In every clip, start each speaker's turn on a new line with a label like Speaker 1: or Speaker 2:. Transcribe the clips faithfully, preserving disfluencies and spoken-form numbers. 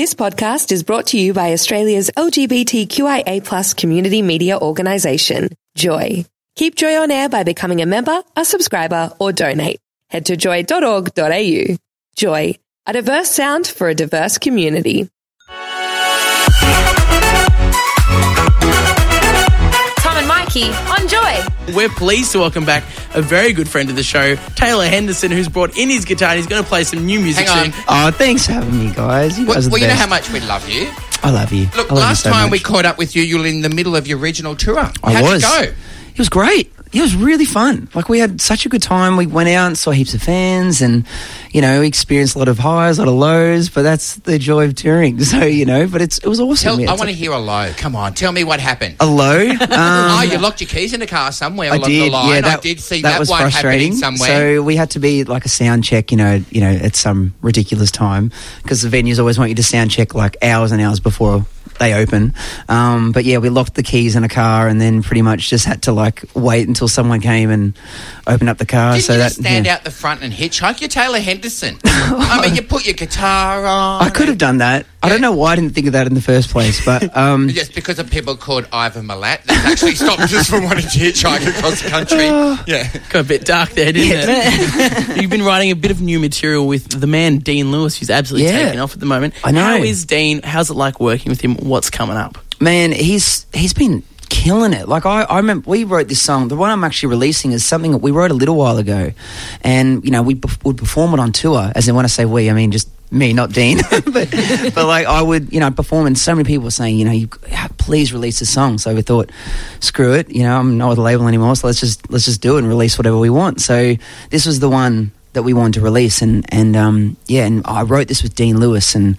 Speaker 1: This podcast is brought to you by Australia's L G B T Q I A plus community media organisation, Joy. Keep Joy on air by becoming a member, a subscriber, or donate. Head to joy dot org dot a u. Joy, a diverse sound for a diverse community.
Speaker 2: Tom and Mikey on Joy.
Speaker 3: We're pleased to welcome back a very good friend of the show, Taylor Henderson, who's brought in his guitar and he's going to play some new music
Speaker 4: Hang
Speaker 3: soon.
Speaker 4: on.
Speaker 5: Oh, thanks for having me, guys. You
Speaker 4: Well,
Speaker 5: guys are the
Speaker 4: well you know
Speaker 5: best.
Speaker 4: how much we love you.
Speaker 5: I love you.
Speaker 4: Look,
Speaker 5: I love
Speaker 4: last
Speaker 5: you so
Speaker 4: time
Speaker 5: much.
Speaker 4: we caught up with you, you were in the middle of your regional tour.
Speaker 5: I
Speaker 4: How'd
Speaker 5: was.
Speaker 4: it go?
Speaker 5: It was great. It was really fun. Like, we had such a good time. We went out and saw heaps of fans and, you know, we experienced a lot of highs, a lot of lows, but that's the joy of touring. So, you know, but it's it was awesome.
Speaker 4: Tell,
Speaker 5: Yeah,
Speaker 4: I
Speaker 5: it's
Speaker 4: want to
Speaker 5: a,
Speaker 4: hear a low. Come on, tell me what happened.
Speaker 5: a low. Um,
Speaker 4: oh, you locked your keys in the car somewhere
Speaker 5: I
Speaker 4: along
Speaker 5: did,
Speaker 4: the line.
Speaker 5: yeah. That,
Speaker 4: I did see
Speaker 5: that
Speaker 4: that,
Speaker 5: was
Speaker 4: one
Speaker 5: frustrating.
Speaker 4: happening somewhere.
Speaker 5: So we had to be like a sound check, you know, you know, at some ridiculous time because the venues always want you to sound check like hours and hours before they open. Um, but yeah, we locked the keys in a car and then pretty much just had to like wait until someone came and opened up the car.
Speaker 4: Didn't
Speaker 5: so
Speaker 4: you
Speaker 5: that
Speaker 4: just stand
Speaker 5: yeah.
Speaker 4: out the front and hitchhike? You're Taylor Henderson. I mean, you put your guitar on.
Speaker 5: I could have done that. I don't know why I didn't think of that in the first place, but um,
Speaker 4: Just because of people called Ivan Milat, that's actually stopped us from wanting to hitchhike across the country. Yeah.
Speaker 3: Got a bit dark there, didn't it? You've been writing a bit of new material with the man Dean Lewis, who's absolutely
Speaker 5: Yeah.
Speaker 3: taking off at the moment.
Speaker 5: I know.
Speaker 3: How is Dean? How's it like working with him? What's coming up?
Speaker 5: man, he's he's been killing it. Like I, I remember we wrote this song. The one I'm actually releasing is something that we wrote a little while ago, and you know we bef- would perform it on tour. As in, when I say we, I mean just me, not Dean. but but like I would, you know, perform, and so many people were saying, you know, you please release a song. So we thought, screw it, you know, I'm not with the label anymore. So let's just let's just do it and release whatever we want. So this was the one that we wanted to release, and and um, yeah, and I wrote this with Dean Lewis, and.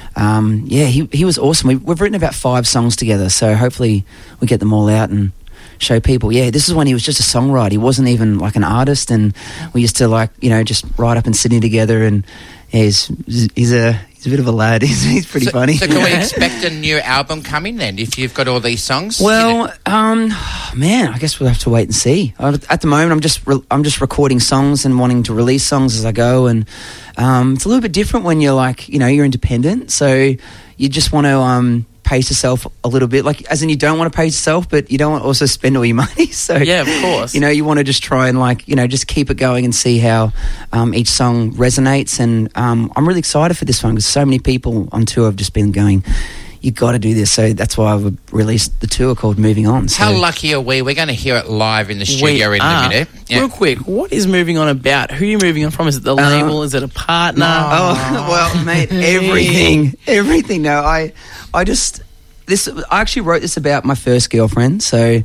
Speaker 5: Um, yeah, he he was awesome. We, we've written about five songs together, so hopefully we get them all out and show people. Yeah, this is when he was just a songwriter. He wasn't even like an artist, and we used to like you know just ride up in Sydney together. And yeah, he's he's a he's a bit of a lad. He's he's pretty
Speaker 4: so,
Speaker 5: funny.
Speaker 4: So can we expect a new album coming then? If you've got all these songs,
Speaker 5: Well,
Speaker 4: you know?
Speaker 5: um, man, I guess we'll have to wait and see. Uh, At the moment, I'm just re- I'm just recording songs and wanting to release songs as I go, and um, it's a little bit different when you're like you know you're independent, so you just want to um, pace yourself a little bit. Like as in, you don't want to pace yourself, but you don't want to also spend all your money. So
Speaker 3: Yeah, of course.
Speaker 5: you know you want to just try and like you know just keep it going and see how um, each song resonates. And um, I'm really excited for this one because so many people on tour have just been going, you got to do this. So that's why I've released the tour called Moving On. So,
Speaker 4: How lucky are we? We're going to hear it live in the
Speaker 3: We
Speaker 4: studio in
Speaker 3: are.
Speaker 4: a minute. Yeah.
Speaker 3: Real quick, what is Moving On about? Who are you moving on from? Is it the label? Is it a partner?
Speaker 5: Oh, well, mate, everything, everything. No, I, I just, this, I actually wrote this about my first girlfriend. So,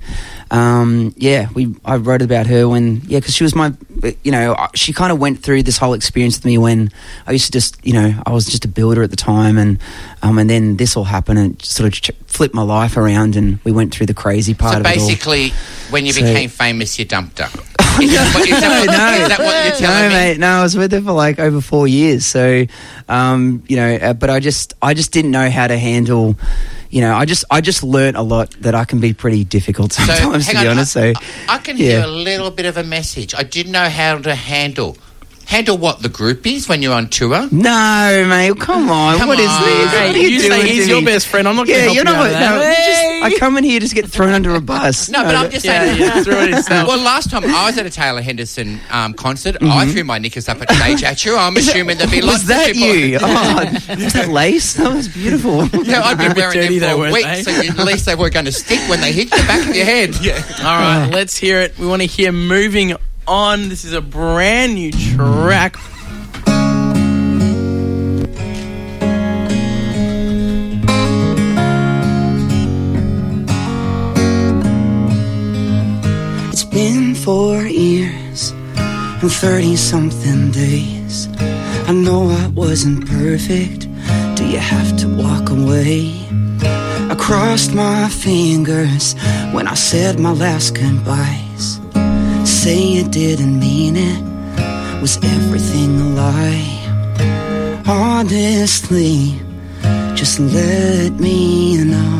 Speaker 5: um, yeah, we, I wrote about her when, yeah, because she was my, you know, she kind of went through this whole experience with me when I used to just, you know, I was just a builder at the time, and, um, and then this all happened and sort of ch- flipped my life around, and we went through the crazy part
Speaker 4: So
Speaker 5: of it all.
Speaker 4: basically, when you
Speaker 5: So-
Speaker 4: became famous, you dumped her. Is that what, is that what,
Speaker 5: no,
Speaker 4: is that what you're telling
Speaker 5: no,
Speaker 4: me?
Speaker 5: mate. No, I was with her for like over four years. So, um, you know, uh, but I just, I just didn't know how to handle. You know, I just, I just learnt a lot that I can be pretty difficult
Speaker 4: So,
Speaker 5: sometimes,
Speaker 4: hang
Speaker 5: to be
Speaker 4: on,
Speaker 5: honest.
Speaker 4: I,
Speaker 5: So,
Speaker 4: I, I can
Speaker 5: yeah.
Speaker 4: hear a little bit of a message. I didn't know how to handle. Handle what, the groupies when you're on tour?
Speaker 5: no, mate, come on.
Speaker 4: Come
Speaker 5: what is
Speaker 4: on.
Speaker 5: this?
Speaker 3: Hey,
Speaker 5: What are you,
Speaker 3: you
Speaker 5: doing
Speaker 3: say he's
Speaker 5: to
Speaker 3: your
Speaker 5: me?
Speaker 3: best friend. I'm not going to
Speaker 5: Yeah,
Speaker 3: help
Speaker 5: you're
Speaker 3: you
Speaker 5: not.
Speaker 3: out of that.
Speaker 5: No, you
Speaker 3: Hey!
Speaker 5: just, I come in here just get thrown under a bus.
Speaker 4: No, but I'm just
Speaker 3: Yeah,
Speaker 4: saying.
Speaker 3: yeah, throw it yourself.
Speaker 4: Well, last time I was at a Taylor Henderson um, concert, I threw my knickers up at stage at you. I'm assuming there'd be lots
Speaker 5: Was that
Speaker 4: of people.
Speaker 5: you? Oh, was that lace? That was beautiful.
Speaker 4: Yeah, I'd been wearing
Speaker 3: dirty
Speaker 4: them
Speaker 3: they
Speaker 4: for
Speaker 3: weren't,
Speaker 4: a week,
Speaker 3: eh?
Speaker 4: so you, at least they were going to stick when they hit the back of your head. Yeah.
Speaker 3: All right, let's hear it. We want to hear Moving On. This is a brand new track.
Speaker 5: It's been four years and thirty-something days. I know I wasn't perfect. Do you have to walk away? I crossed my fingers when I said my last goodbyes. Say you didn't mean it. Was everything a lie? Honestly, just let me know.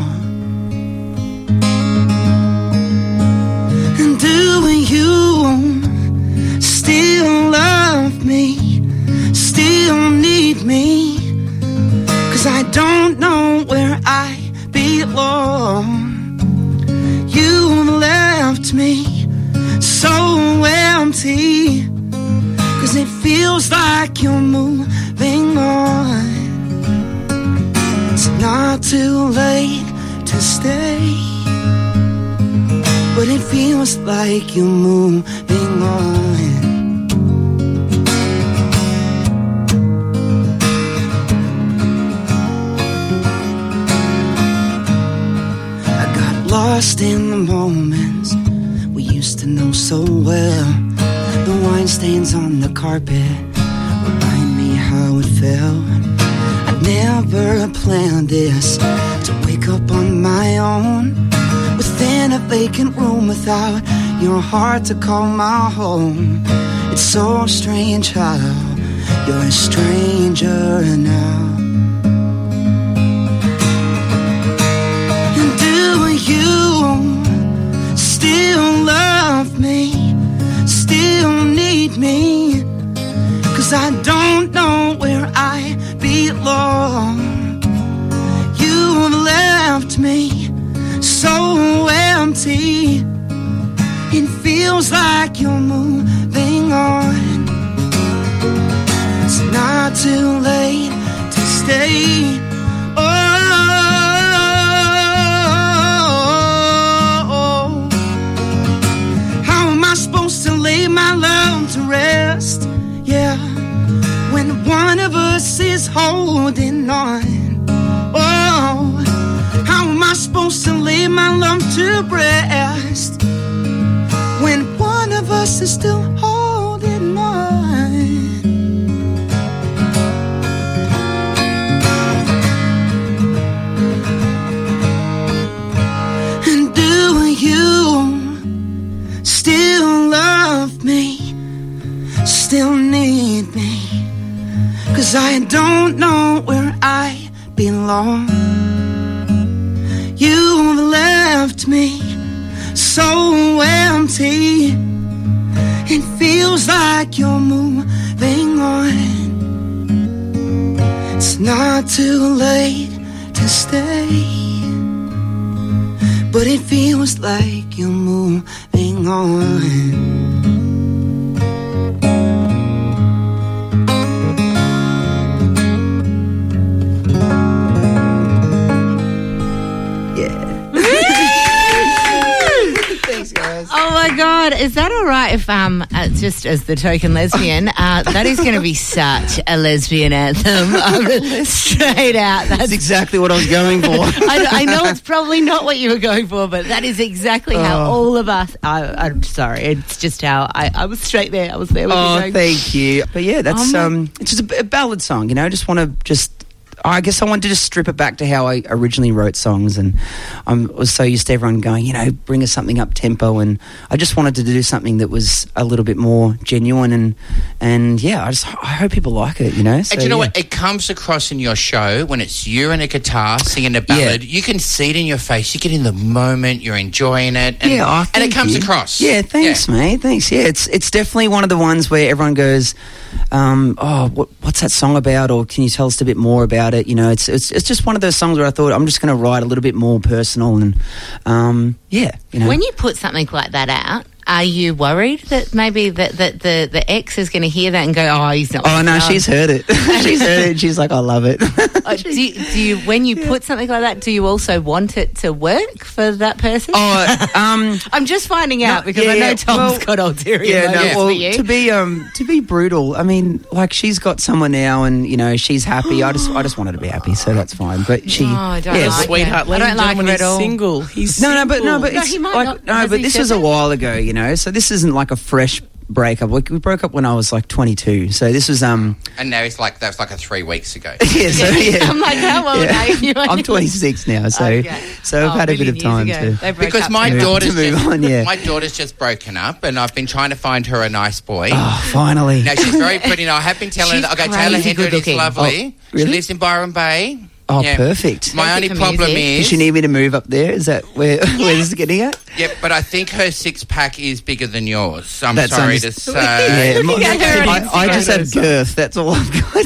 Speaker 5: And do you still love me? Still need me? 'Cause I don't know where I belong. You left me so empty, 'cause it feels like you're moving on. It's not too late to stay, but it feels like you're moving on. Lost in the moments we used to know so well. The wine stains on the carpet remind me how it felt. I'd never planned this, to wake up on my own within a vacant room without your heart to call my home. It's so strange how you're a stranger now. You still love me, still need me, 'cause I don't know where I belong. You left me so empty, it feels like you're moving on. It's not too late to stay. My love to rest, yeah, when one of us is holding on. Oh, how am I supposed to lay my love to rest when one of us is still holding on? And do you still love me, still need me, 'cause I don't know where I belong. You've left me so empty, it feels like you're moving on. It's not too late to stay, but it feels like you're moving on.
Speaker 6: Oh my God, is that all right if, um, uh, just as the token lesbian, uh, that is going to be such a lesbian anthem. Um, straight out. That's
Speaker 5: That's exactly what I was going for.
Speaker 6: I, I know it's probably not what you were going for, but that is exactly how
Speaker 5: Oh.
Speaker 6: all of us, I, I'm sorry, it's just how I, I was straight there. I was there with
Speaker 5: Oh,
Speaker 6: you going,
Speaker 5: thank you. But yeah, that's
Speaker 6: Oh, my-
Speaker 5: um, it's just a, a ballad song. You know, I just want to just. I guess I wanted to just strip it back to how I originally wrote songs, and I was so used to everyone going, you know, bring us something up tempo, and I just wanted to do something that was a little bit more genuine, and and yeah, I just I hope people like it, you know. So,
Speaker 4: And you know
Speaker 5: yeah.
Speaker 4: what? It comes across in your show when it's you and a guitar singing a ballad.
Speaker 5: Yeah.
Speaker 4: You can see it in your face. You get in the moment. You're enjoying it. And,
Speaker 5: yeah, oh,
Speaker 4: and it
Speaker 5: thank
Speaker 4: comes
Speaker 5: you.
Speaker 4: across.
Speaker 5: Yeah, thanks,
Speaker 4: Yeah.
Speaker 5: mate. Thanks. Yeah, it's it's definitely one of the ones where everyone goes, um, "Oh, what, what's that song about?" Or can you tell us a bit more about it? You know, it's it's it's just one of those songs where I thought I'm just going to write a little bit more personal, and um, yeah, you know.
Speaker 6: when you put something like that out, are you worried that maybe that, that the, the ex is going to hear that and go, oh, he's not...
Speaker 5: Oh no,
Speaker 6: um,
Speaker 5: she's heard it. She's heard it. She's like, I love it.
Speaker 6: Uh, do, you, do you, when you put something like that, do you also want it to work for that person?
Speaker 5: Oh, um,
Speaker 6: I'm just finding out
Speaker 5: no,
Speaker 6: because
Speaker 5: yeah,
Speaker 6: I know
Speaker 5: yeah,
Speaker 6: Tom's
Speaker 5: well,
Speaker 6: got ulterior
Speaker 5: yeah, no,
Speaker 6: motives
Speaker 5: well,
Speaker 6: for you.
Speaker 5: to be um to be brutal. I mean, like she's got someone now, and you know she's happy. I just I just want her to be happy, so that's fine. But she,
Speaker 6: Oh, I don't
Speaker 5: yeah,
Speaker 6: like
Speaker 3: Sweetheart,
Speaker 6: it.
Speaker 3: ladies
Speaker 6: I
Speaker 3: and
Speaker 6: don't like
Speaker 3: gentlemen,
Speaker 6: her
Speaker 3: he's
Speaker 6: at all.
Speaker 3: single. He's
Speaker 5: No, no, but no,
Speaker 3: single.
Speaker 5: but
Speaker 6: No,
Speaker 5: it's
Speaker 6: he might
Speaker 5: like
Speaker 6: not.
Speaker 5: no,
Speaker 6: Has
Speaker 5: but
Speaker 6: he
Speaker 5: this
Speaker 6: said
Speaker 5: was a
Speaker 6: that?
Speaker 5: while ago, you know. So this isn't like a fresh breakup. We, we broke up when I was like twenty-two. So this was um
Speaker 4: And now it's like, that was like a three weeks ago.
Speaker 5: yeah. So yeah,
Speaker 6: I'm like, how old
Speaker 5: yeah.
Speaker 6: are you?
Speaker 5: I'm twenty-six now, so
Speaker 6: Okay.
Speaker 5: so I've
Speaker 6: Oh,
Speaker 5: had a
Speaker 6: a
Speaker 5: bit of
Speaker 6: million
Speaker 5: time
Speaker 6: years ago.
Speaker 5: to.
Speaker 6: They broke
Speaker 4: Because
Speaker 6: up
Speaker 4: my
Speaker 6: too.
Speaker 4: daughter's
Speaker 5: To move
Speaker 4: just,
Speaker 5: on, yeah.
Speaker 4: my daughter's just broken up, and I've been trying to find her a nice boy.
Speaker 5: Oh, finally.
Speaker 4: Now she's very pretty. Now I have been telling
Speaker 6: She's
Speaker 4: her, okay, Taylor
Speaker 6: crazy
Speaker 4: Hendren
Speaker 6: good
Speaker 4: is
Speaker 6: looking.
Speaker 4: lovely.
Speaker 5: Oh, really?
Speaker 4: She lives in Byron Bay.
Speaker 5: Oh,
Speaker 4: Yeah.
Speaker 5: perfect.
Speaker 4: My only
Speaker 6: for
Speaker 4: problem
Speaker 6: music.
Speaker 5: Does
Speaker 4: is...
Speaker 5: she need me to move up there? Is that where, where this is getting at?
Speaker 4: Yeah, but I think her six-pack is bigger than yours. I'm
Speaker 5: That's
Speaker 4: sorry
Speaker 5: underst-
Speaker 4: to say.
Speaker 5: Yeah, my-
Speaker 6: at her on
Speaker 5: I, I just have
Speaker 3: Instagram.
Speaker 5: girth. That's all I've got.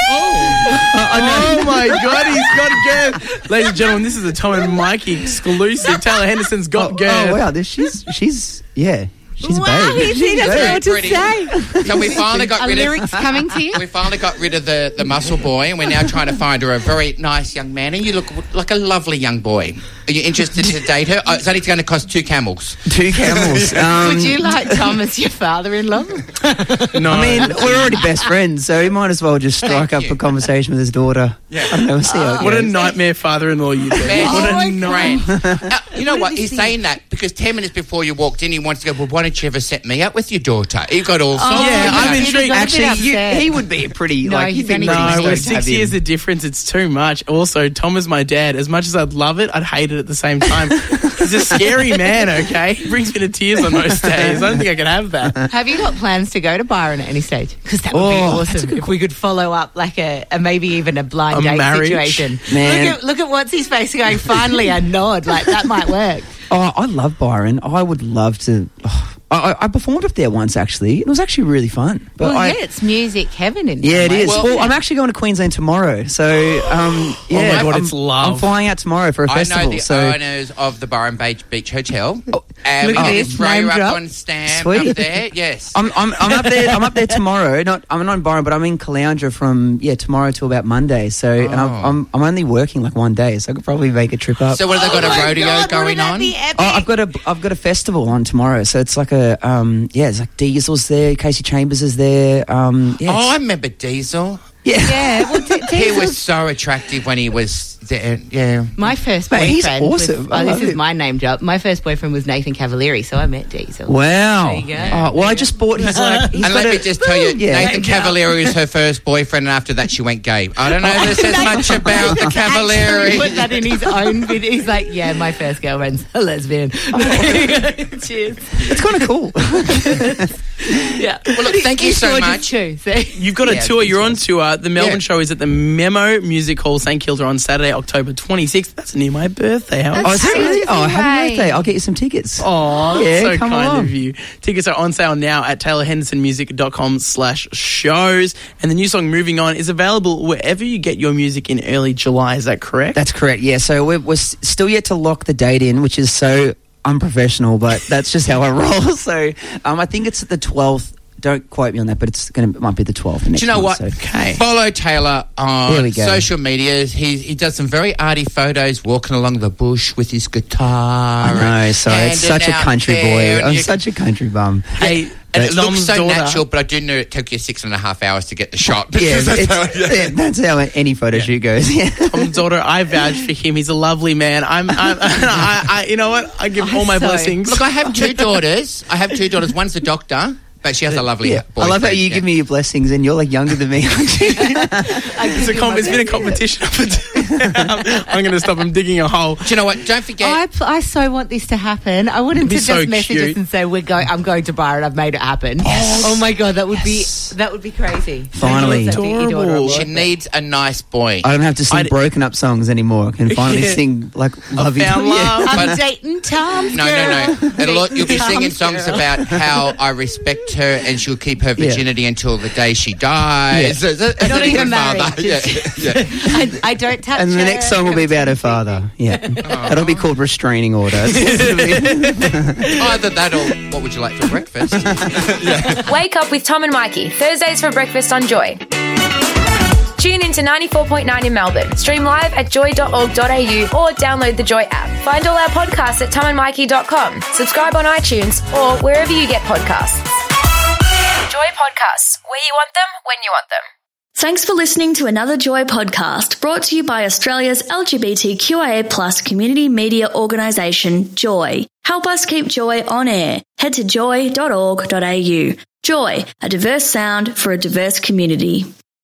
Speaker 3: Oh my God, he's got girth. Ladies and gentlemen, this is a Tom and Mikey exclusive. Taylor Henderson's got
Speaker 5: Oh,
Speaker 3: girth.
Speaker 5: oh, wow. This, she's, she's, yeah. She's
Speaker 6: Wow,
Speaker 5: a babe.
Speaker 6: he,
Speaker 5: She's
Speaker 6: he
Speaker 5: a
Speaker 6: doesn't know
Speaker 5: babe.
Speaker 6: what to
Speaker 4: Pretty.
Speaker 6: say.
Speaker 4: So we finally got
Speaker 6: Are
Speaker 4: rid
Speaker 6: lyrics
Speaker 4: of...
Speaker 6: coming to you?
Speaker 4: We finally got rid of the, the muscle boy, and we're now trying to find her a very nice young man. And you look like a lovely young boy. Are you interested to date her? Oh, it's only going to cost two camels.
Speaker 5: Two camels. Um,
Speaker 6: Would you like Tom as your father-in-law?
Speaker 3: No,
Speaker 5: I mean, we're already best friends, so he might as well just strike
Speaker 4: Thank
Speaker 5: up
Speaker 4: you.
Speaker 5: a conversation with his daughter.
Speaker 4: Yeah.
Speaker 5: I don't know. We'll see how it
Speaker 3: what a
Speaker 5: goes.
Speaker 3: nightmare father-in-law you do.
Speaker 4: Man,
Speaker 3: What
Speaker 6: Oh
Speaker 3: a
Speaker 6: my
Speaker 3: nightmare.
Speaker 4: Uh, you know what? He's saying that because ten minutes before you walked in, he wants to go, well, why don't you ever set me up with your daughter? He got all sorts
Speaker 3: Yeah,
Speaker 4: of
Speaker 3: I'm
Speaker 4: that.
Speaker 3: intrigued.
Speaker 6: got a bit
Speaker 5: Actually, you,
Speaker 6: upset.
Speaker 5: he would be a pretty,
Speaker 6: No,
Speaker 5: like,
Speaker 6: he's
Speaker 5: he'd be
Speaker 6: only
Speaker 5: pretty
Speaker 6: six
Speaker 3: No,
Speaker 6: years
Speaker 3: with
Speaker 5: stoked to have
Speaker 3: six
Speaker 5: him.
Speaker 3: years of difference, it's too much. Also, Tom is my dad. As much as I'd love it, I'd hate it at the same time. He's a scary man, okay? He brings me to tears on most days. I don't think I can have that.
Speaker 6: Have you got plans to go to Byron at any stage? Because that would be
Speaker 5: Oh, that's a
Speaker 6: awesome if we could follow up like a, a maybe even a blind
Speaker 3: A
Speaker 6: date
Speaker 3: marriage?
Speaker 6: situation.
Speaker 5: Man.
Speaker 6: Look at look at what's his face going. Finally, a nod like that might work.
Speaker 5: Oh, I love Byron. I would love to. Oh, I, I performed up there once, actually. It was actually really fun. But
Speaker 6: Well,
Speaker 5: I,
Speaker 6: yeah, it's music heaven in
Speaker 5: Yeah,
Speaker 6: some
Speaker 5: it is.
Speaker 6: ways.
Speaker 5: Well, I'm actually going to Queensland tomorrow, so um, yeah,
Speaker 3: my God,
Speaker 5: I'm,
Speaker 3: it's love.
Speaker 5: I'm flying out tomorrow for a
Speaker 4: I
Speaker 5: festival.
Speaker 4: know the
Speaker 5: so
Speaker 4: owners of the Byron Beach, Beach Hotel.
Speaker 5: Oh,
Speaker 4: and
Speaker 6: look
Speaker 4: we
Speaker 6: at
Speaker 4: can
Speaker 6: this,
Speaker 4: just throw
Speaker 6: name
Speaker 4: you up
Speaker 6: drop.
Speaker 4: on Stam
Speaker 5: Sweet.
Speaker 4: up there. Yes.
Speaker 5: I'm, I'm, I'm up there. I'm up there tomorrow. Not, I'm not in Byron, but I'm in Caloundra from yeah tomorrow till about Monday. So, and I'm,
Speaker 4: Oh.
Speaker 5: I'm I'm only working like one day, so I could probably make a trip up.
Speaker 4: so what have they got?
Speaker 6: Oh
Speaker 4: a
Speaker 6: my
Speaker 4: rodeo
Speaker 6: God,
Speaker 4: going
Speaker 6: wouldn't that
Speaker 4: on?
Speaker 6: be epic?
Speaker 5: Oh, I've got a I've got a festival on tomorrow, so it's like a um yeah, it's like Diesel's there, Casey Chambers is there. Um, yeah,
Speaker 4: Oh, I
Speaker 5: it's-
Speaker 4: remember Diesel.
Speaker 5: yeah.
Speaker 6: Yeah, well, D-
Speaker 4: He
Speaker 6: Diesel's-
Speaker 4: was so attractive when he was there. Yeah.
Speaker 6: my first
Speaker 5: Mate, he's
Speaker 6: boyfriend. was-
Speaker 5: awesome. I
Speaker 6: oh, this
Speaker 5: love
Speaker 6: is
Speaker 5: it.
Speaker 6: my name drop. My first boyfriend was Nathan Cavalieri, so I met Diesel.
Speaker 5: Wow.
Speaker 6: There you go.
Speaker 5: Oh, well, I just bought his like. He's
Speaker 4: And
Speaker 5: got
Speaker 4: let
Speaker 5: a,
Speaker 4: me just tell you,
Speaker 5: Yeah.
Speaker 4: Nathan Cavalieri is her first boyfriend, and after that, she went gay. I don't know if this says much about the
Speaker 6: He
Speaker 4: Cavalieri.
Speaker 6: put that in his own video. He's like, yeah, my first girlfriend's a lesbian. Cheers.
Speaker 5: It's kind of cool.
Speaker 6: Yeah.
Speaker 4: Well, look, thank you
Speaker 6: He's
Speaker 4: so
Speaker 6: gorgeous
Speaker 4: much.
Speaker 6: Too, so.
Speaker 3: You've got a
Speaker 4: Yeah,
Speaker 3: tour.
Speaker 4: it's
Speaker 3: You're on tour. The Melbourne
Speaker 4: Yeah.
Speaker 3: show is at the Memo Music Hall, St Kilda, on Saturday, October twenty-sixth. That's near my birthday. How
Speaker 5: Oh, is that really? Oh, happy
Speaker 6: Right.
Speaker 5: birthday! I'll get you some tickets.
Speaker 3: Oh,
Speaker 5: Yeah,
Speaker 3: so
Speaker 5: come
Speaker 3: kind
Speaker 5: along.
Speaker 3: of you. Tickets are on sale now at taylorhendersonmusic.com slash shows. And the new song Moving On is available wherever you get your music in early July. Is that correct?
Speaker 5: That's correct. Yeah. So we're, we're s- still yet to lock the date in, which is so unprofessional, but that's just how I roll. So um, I think it's the twelfth. Don't quote me on that, but it's going to it might be the twelfth.
Speaker 4: Do you know what?
Speaker 5: So.
Speaker 3: Okay.
Speaker 4: Follow Taylor
Speaker 5: There we
Speaker 4: on
Speaker 5: go.
Speaker 4: social media. He he does some very arty photos walking along the bush with his guitar.
Speaker 5: I know.
Speaker 4: and
Speaker 5: So it's
Speaker 4: handing
Speaker 5: such a
Speaker 4: out
Speaker 5: country
Speaker 4: there,
Speaker 5: boy.
Speaker 4: and
Speaker 5: I'm
Speaker 4: you-
Speaker 5: such a country bum.
Speaker 3: Hey,
Speaker 4: And it looks
Speaker 3: Dom's
Speaker 4: so
Speaker 3: daughter-
Speaker 4: natural, but I do know it took you six and a half hours to get the shot.
Speaker 5: Yeah,
Speaker 4: Because that's
Speaker 5: it's,
Speaker 4: how- yeah.
Speaker 5: yeah, that's how any photo shoot goes. Yeah.
Speaker 3: Tom's daughter, I vouch for him. He's a lovely man. I'm, I'm I, I, you know what? I give all my
Speaker 6: so-
Speaker 3: blessings.
Speaker 4: Look, I have two daughters. I have two daughters. One's a doctor, but she has a lovely
Speaker 5: Yeah.
Speaker 4: boyfriend.
Speaker 5: I love how you
Speaker 4: yeah.
Speaker 5: give me your blessings, and you're like younger than me. aren't you?
Speaker 3: it's, a com- it's been a competition. I'm going to stop him digging a hole.
Speaker 4: Do you know what? Don't forget.
Speaker 6: I, pl- I so want this to happen. I want him
Speaker 3: It'd
Speaker 6: to
Speaker 3: be
Speaker 6: just
Speaker 3: so
Speaker 6: message
Speaker 3: cute.
Speaker 6: us and say we're going. I'm going to Byron. I've made it happen. Oh my god, that would
Speaker 5: Yes.
Speaker 6: be that would be crazy.
Speaker 5: Finally.
Speaker 6: I think your daughter
Speaker 3: Adorable.
Speaker 6: will
Speaker 4: she
Speaker 6: love it.
Speaker 4: needs a nice boy.
Speaker 5: I don't have to sing
Speaker 3: I'd-
Speaker 5: broken up songs anymore. I can finally
Speaker 3: Yeah.
Speaker 5: sing like love you.
Speaker 3: found love.
Speaker 6: I'm
Speaker 4: But-
Speaker 6: dating Tom's
Speaker 4: No,
Speaker 6: girl.
Speaker 4: no, no. It'll, you'll be
Speaker 6: Tom's
Speaker 4: singing songs
Speaker 6: girl.
Speaker 4: about how I respect her and she'll keep her
Speaker 5: Yeah.
Speaker 4: virginity until the day she dies.
Speaker 5: Yeah.
Speaker 4: As a- as
Speaker 6: Not
Speaker 4: a
Speaker 6: even
Speaker 4: good
Speaker 6: married,
Speaker 4: father. Yeah,
Speaker 6: just-
Speaker 4: yeah.
Speaker 6: I, I don't touch
Speaker 5: And the
Speaker 6: her.
Speaker 5: next song will be about her father. Yeah. That'll be called Restraining Order.
Speaker 4: Either that or what would you like for breakfast?
Speaker 2: Wake up with Tom and Mikey, Thursdays for breakfast on Joy. Tune in to ninety-four point nine in Melbourne. Stream live at joy dot org dot a u or download the Joy app. Find all our podcasts at tom and mikey dot com. Subscribe on iTunes or wherever you get podcasts. Joy Podcasts, where you want them, when you want them.
Speaker 7: Thanks for listening to another Joy podcast brought to you by Australia's L G B T Q I A plus community media organisation, Joy. Help us keep Joy on air. Head to joy dot org dot a u. Joy, a diverse sound for a diverse community.